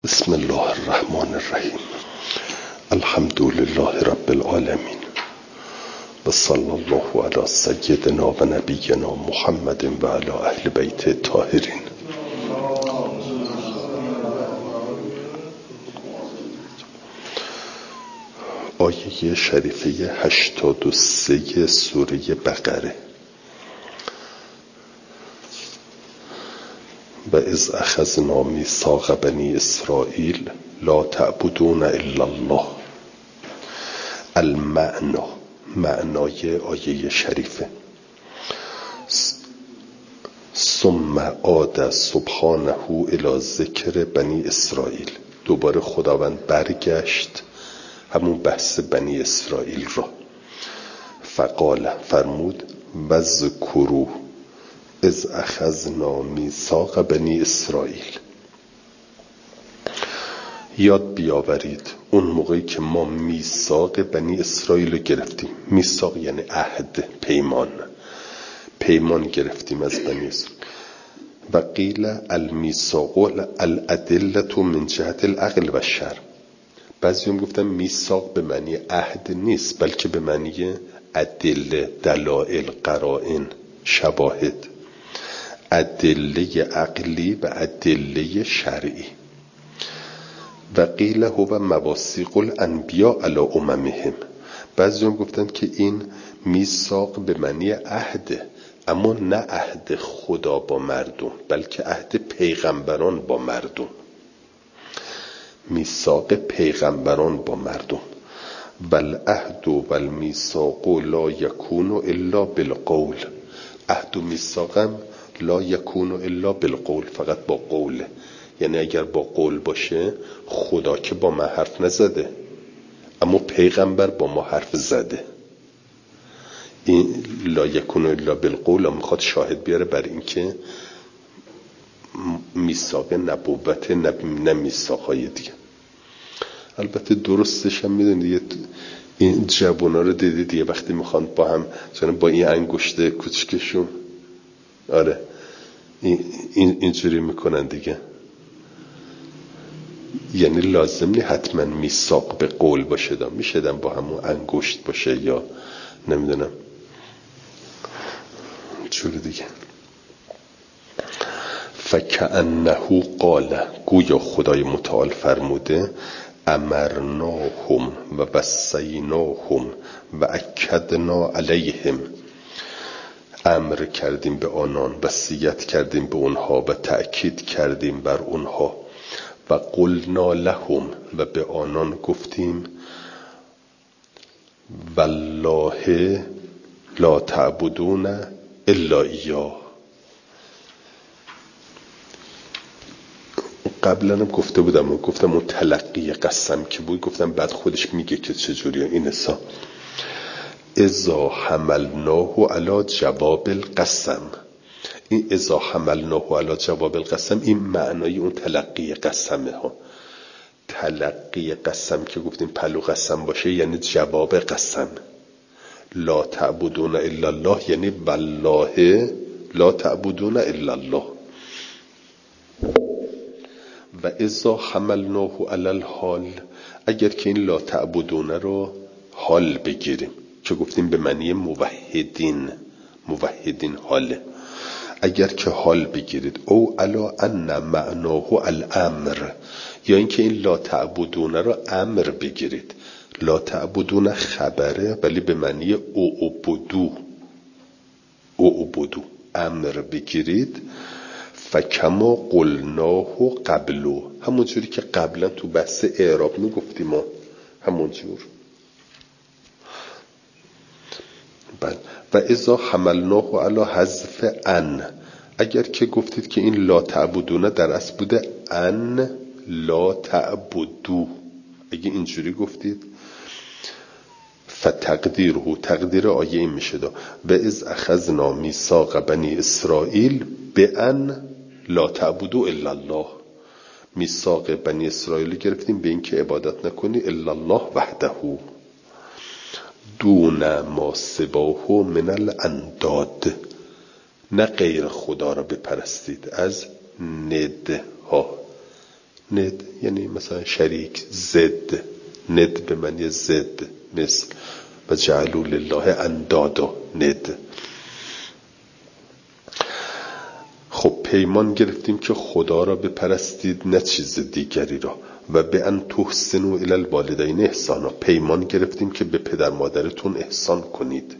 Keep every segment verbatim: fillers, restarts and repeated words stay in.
بسم الله الرحمن الرحیم. الحمد لله رب العالمین و صلی الله علی سیدنا و نبینا محمد و علی اهل بیت الطاهرین. آیه شریفه هشتاد و سه سوره بقره: و اذ اخذنا میثاق بنی اسرائیل لا تعبدون الا الله. المعنا، معنای آیه شریفه: ثم عاد سبحانه الی ذکر بنی اسرائیل. دوباره خداوند برگشت همون بحث بنی اسرائیل را. فقال، فرمود: وذکروا اذ اخذنا میثاق بنی اسرائیل. یاد بیاورید اون موقعی که ما میثاق بنی اسرائیل رو گرفتیم. میثاق یعنی عهد، پیمان. پیمان گرفتیم از بنی اسرائیل. و قیل المیثاق الادله من جهت العقل و الشرع. بعضی هم گفتن میثاق به معنی عهد نیست، بلکه به معنی ادله، دلائل، قرائن، شواهد، ادله عقلی و ادله شرعی. و قیل هو مواثیق الانبیاء علی اممهم. بعضی هم گفتن که این میثاق به معنی عهده، اما نه عهد خدا با مردم، بلکه عهد پیغمبران با مردم. میثاق پیغمبران با مردم. والعهد والمیثاق لا یکون الا بالقول. عهد و میثاقم لا یکون الا بالقول، فقط با قوله. یعنی اگر با قول باشه، خدا که با ما حرف نزده، اما پیغمبر با ما حرف زده. این لا یکون الا بالقول میخواد شاهد بیاره بر این که میثاق نبوت، نه میثاقهای دیگه. البته درستش هم میدونید، این جوونا رو دیدید یه وقتی میخوان با هم با این انگشت کوچکشون، آره این اینجوری میکنن دیگه. یعنی لازم نی حتما میثاق به قول باشه، دا میشه دم با همون انگشت باشه یا نمیدونم چور دیگه. فکأنه قال، گویا خدای متعال فرموده: امرناهم و وصیناهم و اکدنا علیهم. امر کردیم به آنان، وصیت کردیم به اونها و تأکید کردیم بر اونها. و قلنا لهم، و به آنان گفتیم: والله لا تعبدون الا ایاه. قبلا هم گفته بودم، گفتم اون تلقی قسم که بود، گفتم بعد خودش میگه که چجوریه این حساب. اذا حملناه علی جواب القسم. این اذا حملناه علی جواب القسم، این معنای اون تلقی قسمه ها. تلقی قسم که گفتیم پلو قسم باشه یعنی جواب قسم. لا تعبدون الا الله یعنی والله لا تعبدون الا الله. و اذا حملناه علی الحال، اگر که این لا تعبدون رو حال بگیریم که گفتیم به معنی موحدین، موحدین حاله. اگر که حال بگیرید او علا ان معناه الامر، یا اینکه این لا تعبدون رو امر بگیرید. لا تعبدون خبره ولی به معنی او عبدو، او عبدو امر بگیرید. فکما قلناه قبلو، همون جوری که قبلا تو بحث اعراب میگفتیم ما، همون جور. بله. و اذا حملناه علی حذف ان، اگر که گفتید که این لا تعبدون در اصل بوده ان لا تعبدو، اگه اینجوری گفتید فتقدیره، تقدیر آیه این میشه دا و اذ اخذنا میثاق بنی اسرائیل بان لا تعبدو الا الله. میثاق بنی اسرائیل گرفتیم به این که عبادت نکنی الا الله وحده دون ما سواه من الانداد، نه غیر خدا را بپرستید از ندها. ند یعنی مثلا شریک، ضد، ند به معنی ضد، مثل و جعلوا لله اندادا، ند. خب پیمان گرفتیم که خدا را بپرستید نه چیز دیگری را، و به ان تحسنوا الی الوالدین احسانا. پیمان گرفتیم که به پدر مادرتون احسان کنید.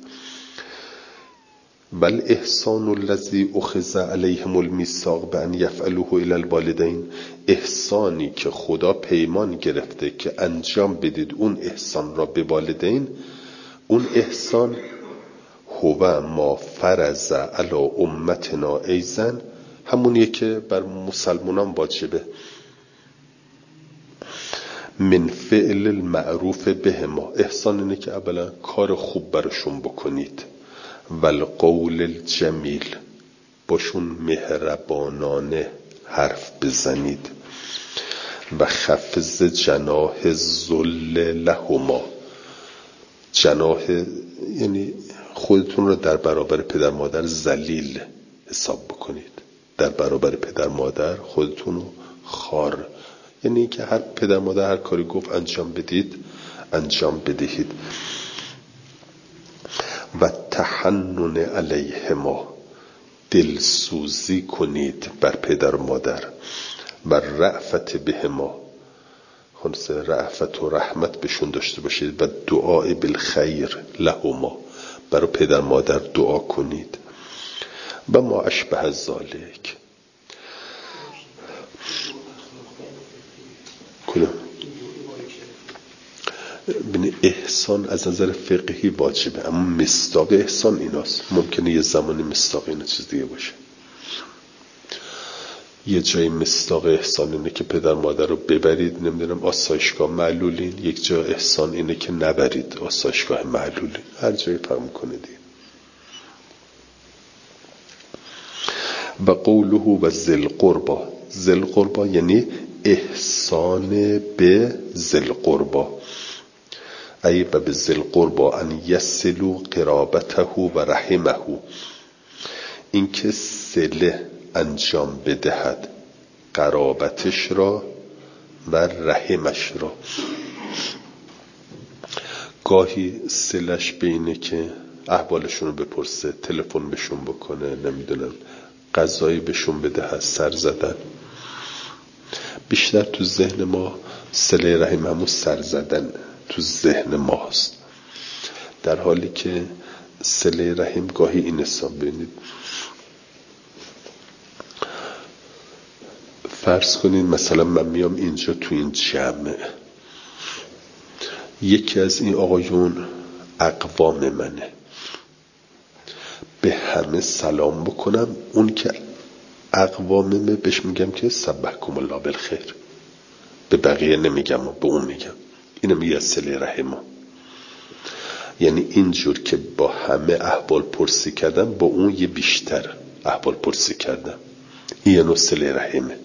بل احسان الذی اخذ علیهم المیثاق بان یفعلوه الی الوالدین، احسانی که خدا پیمان گرفته که انجام بدید اون احسان را به والدین، اون احسان هو ما فرض علی امتنا ایزن، همونیه که بر مسلمانان واجبه، من فعل المعروف بهما. احسان اینه که اولا کار خوب برشون بکنید، والقول الجمیل، باشون مهربانانه حرف بزنید، و خفض جناح الذل لهما. جناح یعنی خودتون رو در برابر پدر مادر ذلیل حساب بکنید، در برابر پدر مادر خودتون رو خار، یعنی که هر پدر مادر هر کاری گفت انجام بدید، انجام بدهید. و تحنن علیهما، دلسوزی کنید بر پدر مادر، و رأفت بهما، خلاص رأفت و رحمت بهشون داشته باشید، و دعای بالخیر لهما، برای پدر مادر دعا کنید. و ما اشبه ذالک. کنم ببین احسان از نظر فقهی واجبه، اما مصداق احسان ایناست. ممکنه یه زمانی مصداق اینا چیز دیگه باشه. یه جای مصداق احسان اینه که پدر مادر رو ببرید نمیدونم آسایشگاه معلولین، یک جا احسان اینه که نبرید آسایشگاه معلولین، هر جایی فهم کنید. و قوله و ذل قربا، ذل قربا یعنی احسان به ذل قربا، ای و به ذل قربا ان یصلوا قرابته و رحمه، این که صله انجام بدهد قرابتش را و رحمش را. گاهی صلهش بینه که احوالشون رو بپرسه، تلفن بهشون بکنه، نمیدونم غذایی بهشون بده، سر زدن. بیشتر تو ذهن ما صله رحم همون سر زدن تو ذهن ماست، در حالی که صله رحم گاهی این حساب بینید. فرض کنین مثلا من میام اینجا تو این جمع، یکی از این آقایون اقوام منه، به همه سلام بکنم، اون که اقواممه بهش میگم که سبحکم الله بالخیر، به بقیه نمیگم، به اون میگم. اینو میگه صله رحم. یعنی اینجور که با همه احوال پرسی کردم، با اون یه بیشتر احوال پرسی کردم، این یه نوع صله رحمه.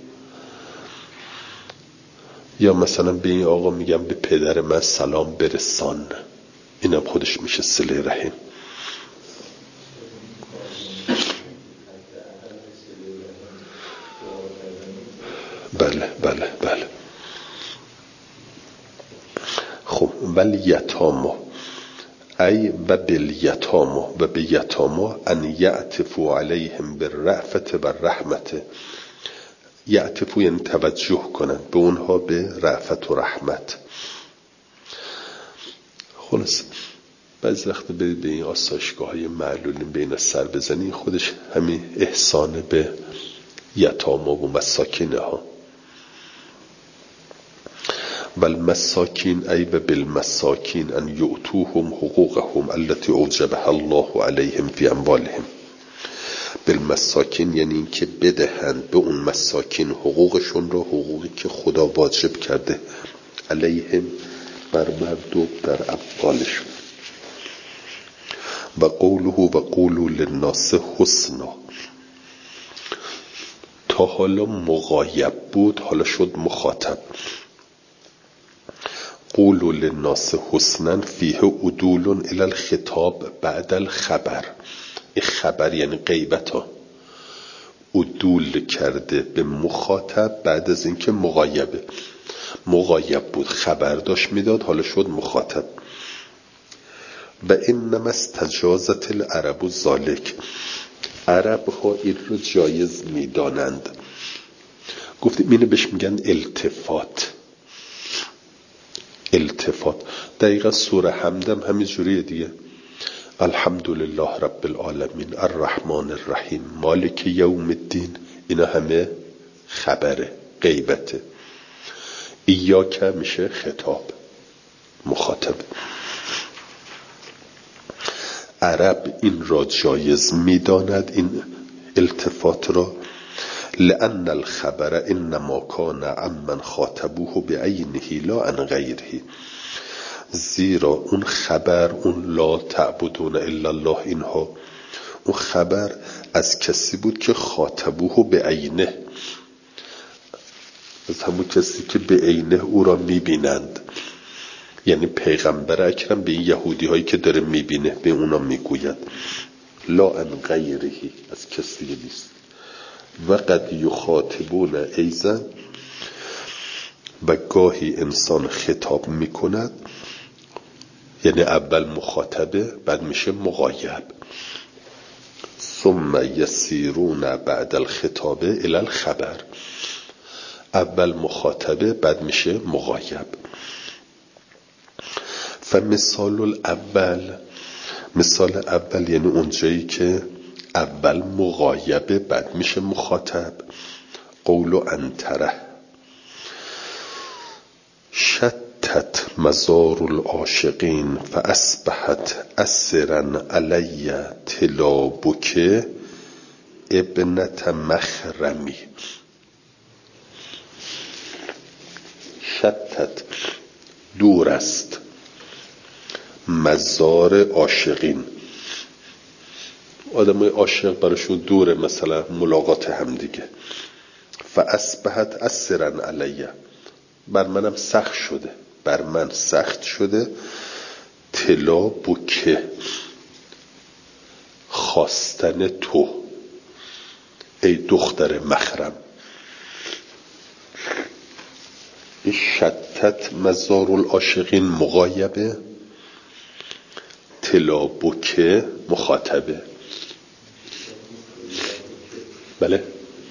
یا مثلا به این آقا میگم به پدر من سلام برسان، اینم خودش میشه صله رحم. بله بله بله. خب ولی یتاما، ای و بالیتاما، و به یتاما ان یعطفوا علیهم بالرأفت و رحمت. یعطفوا یعنی توجه کنن به اونها به رأفت و رحمت. خلاص بعضی وقت برید به این آسایشگاه های معلولین به این سر بزنی، خودش همین احسان به یتاما و مساکین ها. والمساکین ای و بالمساکین ان یؤتوهم حقوقهم التي اوجبها الله علیهم فی اموالهم. بالمساکین یعنی این که بدهند به اون مساکین حقوقشون رو، حقوقی که خدا واجب کرده علیهم بر مردم در اموالشون. و قوله و قولوا للناس حسنا، تا حالا مغایب بود حالا شد مخاطب. قولوا للناس حسنا فیه عدول الی الخطاب بعد الخبر. این خبر یعنی غیبت ها. عدول کرده به مخاطب بعد از اینکه مغایبه. مغایب بود، خبر داشت میداد، حالا شد مخاطب. و انما استجازت العرب ذالک، عرب ها این رو جایز میدانند. گفتیم اینو بهش میگن التفات. التفات دقیقا سوره حمدم همین جوریه دیگه. الحمدلله رب العالمین الرحمن الرحیم مالک یوم الدین، اینا همه خبره، غیبته. ایاک میشه خطاب، مخاطب. عرب این را جایز میداند، این التفات را. لأن الخبر انما کان عمن خاطبوه بعینه لا عن غیره، زیرا اون خبر، اون لا تعبدون الا الله، اینها اون خبر از کسی بود که خاطبوه بعینه، از همون کسی که به عینه او را میبینند. یعنی پیغمبر اکرم به این یهودی هایی که داره میبینه به اونا میگوید. لا عن غیره، از کسی نیست. و قد یخاطبون ایضا، و گاهی انسان خطاب میکند، یعنی اول مخاطبه بعد میشه مغایب. ثم یسیرون بعد الخطابه الی الخبر، اول مخاطبه بعد میشه مغایب. فمثال الاول، مثال اول یعنی اونجایی که اول مغایبه بعد میشه مخاطب. قول انتره شتت مزار العاشقین فاصبحت اسرا علی تلابک ابنت مخرمی. شتت دور است، مزار عاشقین، آدمای عاشق براشون دوره مثلا ملاقات هم دیگه. فاصبحت اسرا علیه، بر منم سخت شده، بر من سخت شده. تلا بوکه، خواستن تو ای دختر مخرم. این شتت مزار العاشقین مغایبه، تلا بوکه مخاطبه. بله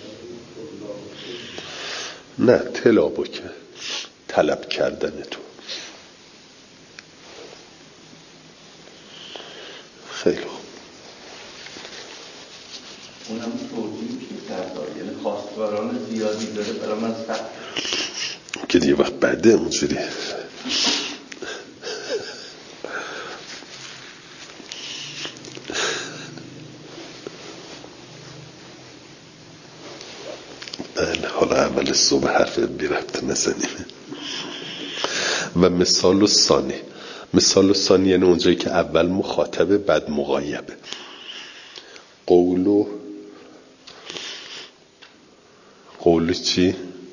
نه، تلا بوکه طلب کردن تو. خیلی خوب. اونم توضیح میشه در یعنی خواستگاران زیادی داره برای من سخت که دیگه وقت بعده اونجوری. بله حالا عمل صبح حرف بیربط نزنیم. و مثال ثانی، مثال ثانی یعنی اونجایی که اول مخاطبه بعد مغایبه. قولو قول چی؟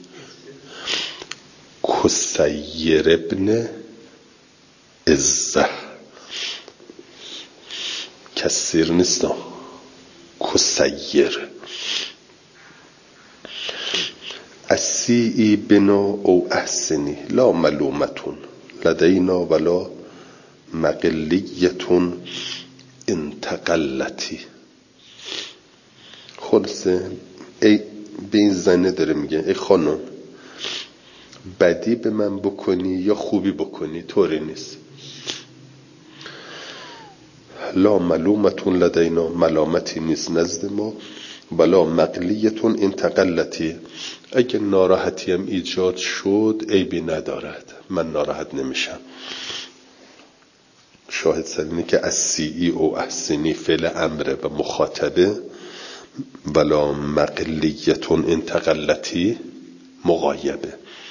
کسیر ابن ازه، کسیر نیستم، کسیر. اسی بنا او احسنی لا ملومتون لدینا ولا مقلیتون انتقلتی. خلاصه ای به این زنه داره میگه ای خانم، بدی به من بکنی یا خوبی بکنی طوری نیست. لا ملومتون لدینا، ملامتی نیست نزد ما. ولا مقلیتون انتقلتی، اگه ناراحتی هم ایجاد شد عیبی ندارد، من ناراحت نمیشم. شاهد سر اینه که اسی او احسنی فعل امره و مخاطبه، ولا مقلیتون انتقلتی مغایبه.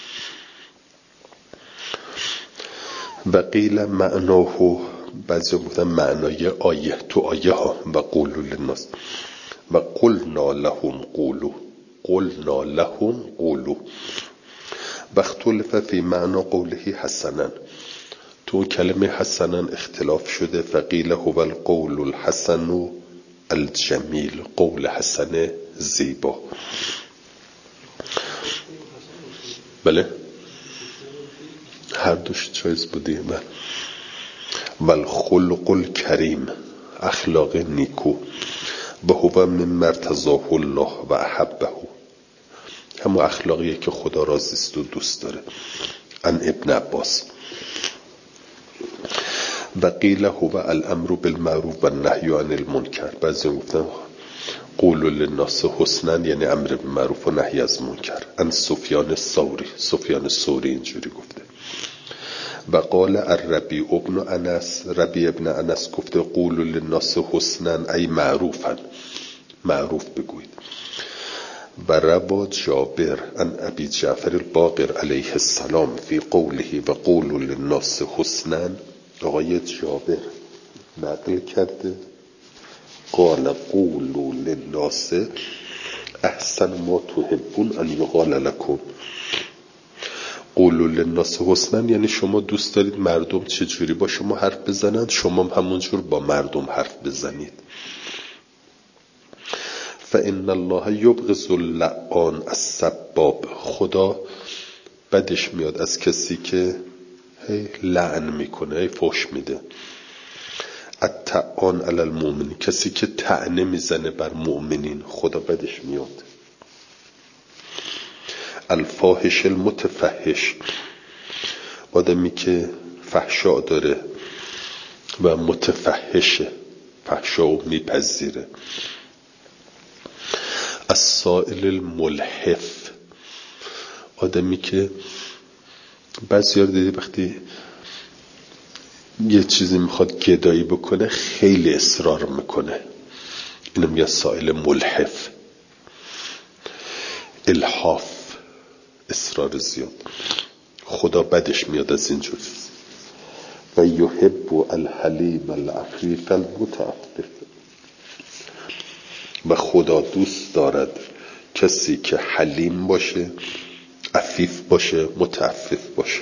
و قیل معناه، بعضی گفتن معنای آیه، تو آیه ها. و قولوا للناس و قلنا لهم قولوا، قلنا لهم قولوا. و اختلف فی معنی قوله حسنا، تو کلمه حسنا اختلاف شده. فقیل هو القول الحسن الجمیل، قول حسن زیبا. بله هر دوش جایز بودی. والخلق الکریم، اخلاق نیکو، به هو من مرتضاه الله و احبه، همون اخلاقیه که خدا راضی است و دوست داره. ان ابن عباس. و قیل هو الامر بالمعروف و النهی عن المنکر. بعضی گفتن قولوا للناس حسنا یعنی امر بالمعروف و نهی از منکر. ان سفیان الثوری، سفیان الثوری اینجوری گفته. و قال الربیع ابن انس، ربیع ابن انس گفته قولوا للناس حسنا ای معروفا، معروف بگوید. و روا جابر عن ابی جعفر الباقر علیه السلام فی قوله و قولوا للناس حسنا، آقای جابر نقل کرده قال قولوا للناس احسن ما تحبون ان یقال لکم. قولوا للناس حسنا یعنی شما دوست دارید مردم چجوری با شما حرف بزنند، شما همونجور با مردم حرف بزنید. فإن الله یبغض اللعان السباب، خدا بدش میاد از کسی که هی لعن میکنه، هی فحش میده. الطعان علی المؤمنین، کسی که طعنه میزنه بر مؤمنین خدا بدش میاد. الفاحش المتفحش، آدمی که فحشا داره و متفحشه، فحشا و میپذیره. السائل الملحف، آدمی که بسیار دیدی وقتی یه چیزی میخواد گدایی بکنه خیلی اصرار میکنه، اینو میگه سائل ملحف. الحاف، اصرار زیاد، خدا بدش میاد از اینجور. و یحب الحلیم العفیف المتعفف، و خدا دوست دارد کسی که حلیم باشه، عفیف باشه، متعفف باشه.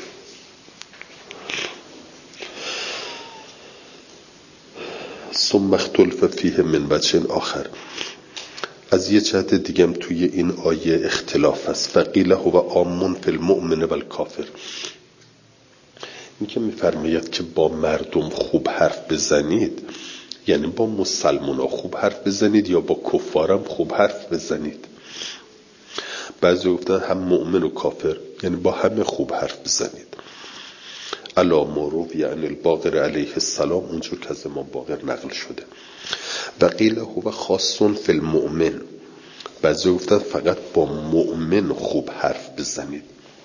ثم اختلف فیه من وجه آخر، از یه جهت دیگم توی این آیه اختلاف است. فقیل هو عام فی المؤمن و الکافر، این که میفرماید که با مردم خوب حرف بزنید یعنی با مسلمان ها خوب حرف بزنید یا با کفارم خوب حرف بزنید. بعضی گفتن هم مؤمن و کافر یعنی با همه خوب حرف بزنید. علا معروف یعنی الباقر علیه السلام، اونجور که از امام باقر نقل شده. و قیل هو خاص فی المؤمن، بعضی گفتن فقط با مؤمن خوب حرف بزنید.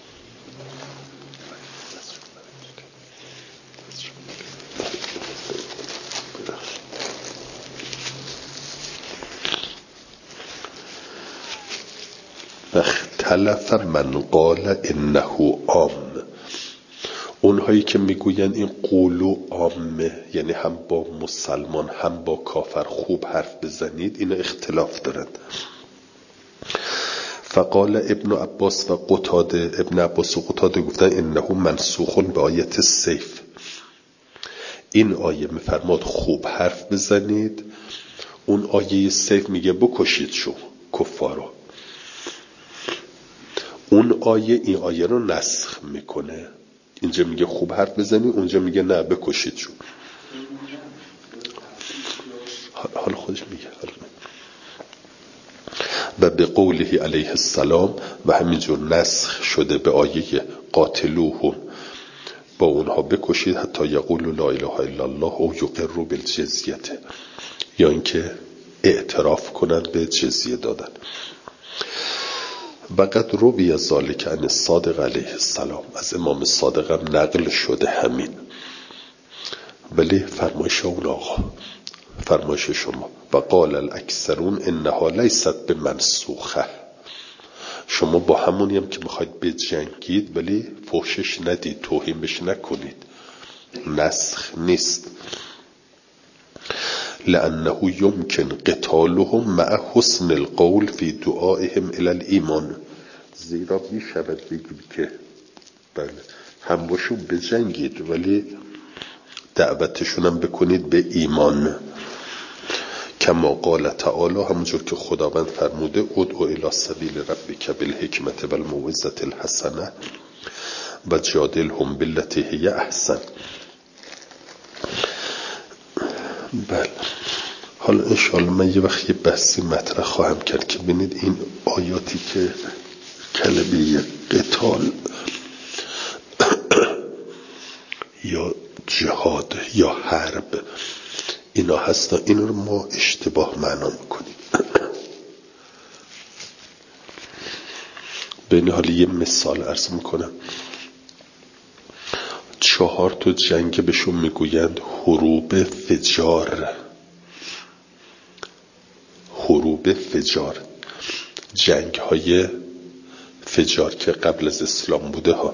اختلف من قال انه عام، اونهایی که میگوین این قولو عامه یعنی هم با مسلمان هم با کافر خوب حرف بزنید، این اختلاف دارند. فقال ابن عباس و قتاده، ابن عباس و قتاده گفتن انه منسوخ به آیت السیف، این آیه میفرماد خوب حرف بزنید، اون آیه سیف میگه بکشید شو کفارو. اون آیه این آیه رو نسخ میکنه، اینجا میگه خوب حرف بزنید، اونجا میگه نه بکشید شو. حال خودش میگه حال. و به قوله علیه السلام، و همینجور نسخ شده به آیه قاتلوهم، با اونها بکشید حتی یقولوا لا اله الا الله او یقروا بالجزیه، یا اینکه اعتراف کنند به جزیه دادن. و قد روی ذلک عن الصادق علیه السلام، از امام صادق هم نقل شده همین. ولی فرمایش اون آقا، فرمایش شما. و قال الاکثرون انها لیست بمنسوخه، شما با همونی هم که میخواید بجنگید ولی فحشش ندید، توهین بش نکنید، نسخ نیست. لانه یمکن قتالهم مع حسن القول فی دعائهم الی الایمان، زیرا میشود بگیم که بله هم باشون بجنگید ولی دعوتشون هم بکنید به ایمان. کما قال تعالی، همونجور که خداوند فرموده ادعو الی سبیل ربک بالحکمت و الموعظة الحسنه و جادلهم بالتی هی احسن. بله، حالا انشاءالله من یه وقت یه بحثی مطرح خواهم کرد که ببینید این آیاتی که کلمه قتال یا جهاد یا حرب اینا هستن، این رو ما اشتباه معنا میکنیم. بین حالی یه مثال عرض میکنم. چهار تا جنگ بهشون میگویند حروب فجار. حروب فجار، جنگ های فجار که قبل از اسلام بوده ها،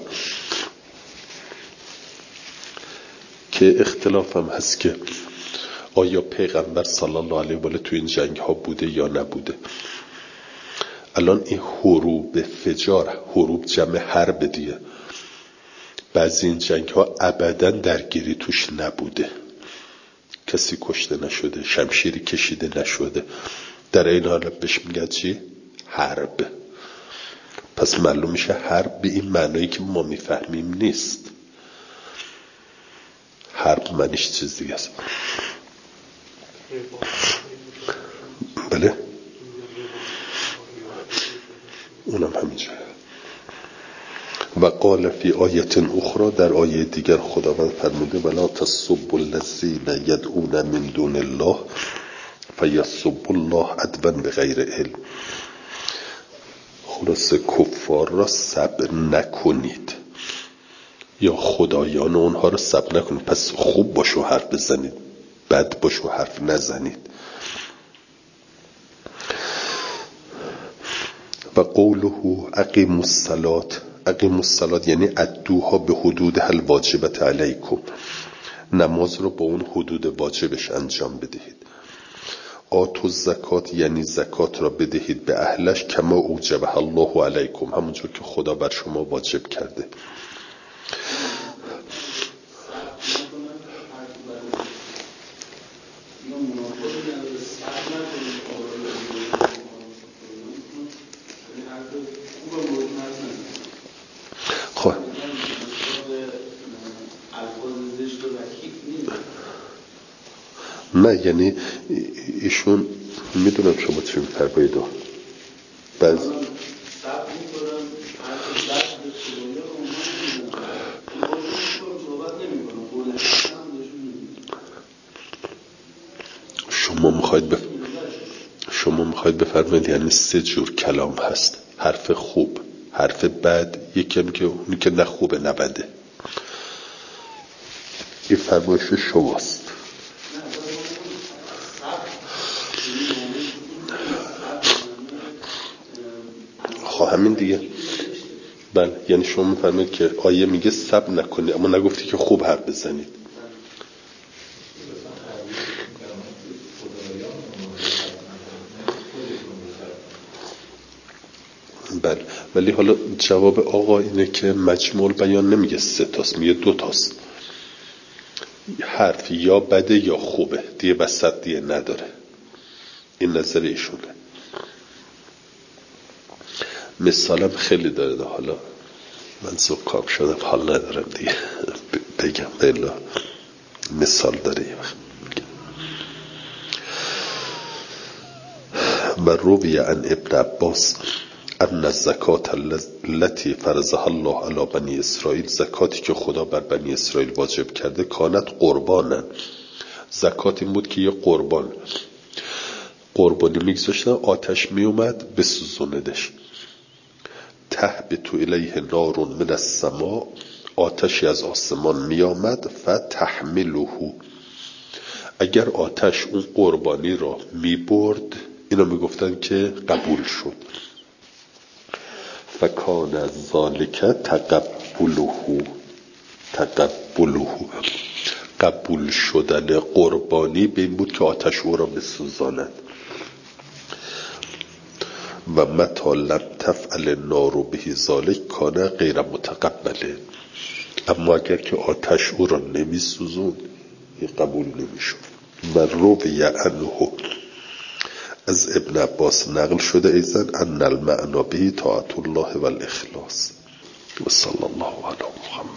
که اختلاف هم هست که آیا پیغمبر صلی الله علیه و آله تو این جنگ ها بوده یا نبوده. الان این حروب فجار، حروب جمع حرب دیگه، بعضی این جنگ ها ابدا درگیری توش نبوده، کسی کشته نشده، شمشیری کشیده نشده، در این حال بهش میگن چی؟ حرب. پس معلوم میشه حرب به این معنایی که ما میفهمیم نیست. حرب معنیش چیز دیگه است. بله اونم همینجا. و قال فی آیت اخرى، در آیه دیگر خداوند فرموده ولا تسبوا الذین یدعون من دون الله فیسبوا الله عدوا بغیر علم. خلاصه کفار را سب نکنید یا خدایان اونها را سب نکنید. پس خوب باشو حرف بزنید، بد باشو حرف نزنید. و قوله اقیموا الصلاة، اقیموا الصلاة یعنی ادوها به حدودها الواجبة علیکم، نماز رو با اون حدود واجبش انجام بدهید. آتوا الزکات یعنی زکات را بدهید به اهلش کما اوجبها الله علیکم، همونجور که خدا بر شما واجب کرده. خب نه، یعنی ایشون میدونم شما چی میفرمایید. بعض شما میخواید بف... شما میخواید بفرمایید یعنی سه جور کلام هست: حرف خوب، حرف بد، یکم که اونی که نه خوبه نه بده. این فرمایش شماست. خب همین دیگه. بله، یعنی شما میفرمایید که آیه میگه سب نکنید اما نگفتی که خوب حرف بزنید. بله، ولی حالا جواب آقا اینه که مجموع بیان نمیگه سه تاست، میگه دو تاست. حرف یا بده یا خوبه، دیگه وسط دیگه نداره. این نظر ایشونه. مثالم خیلی داره. حالا من زکام شدم حال ندارم دیگه بگم، بله مثال داره یه وقت. و روی عن ابن عباس ان الزکات التي فرضها الله علی بنی اسرائیل، زکاتی که خدا بر بنی اسرائیل واجب کرده، کانت قربانن، زکات این بود که یه قربان قربانی میگذاشتن، آتش میومد بسوزوندش. تهبط الیه نار من السماء، آتشی از آسمان میامد، فتحمله، اگر آتش اون قربانی را میبرد، اینا میگفتن که قبول شد. فکان ذالک تقبله، تقبله قبول شدن قربانی به این بود که آتش او را بسوزاند. و متی لم تفعل النار به ذالک کان غیر متقبله، اما اگر که آتش او را نمی سوزون قبول نمی شد. و روی عنه از ابن عباس نقل شده ایضا ان المعنی به طاعت الله و الاخلاص. و صلی الله علی محمد.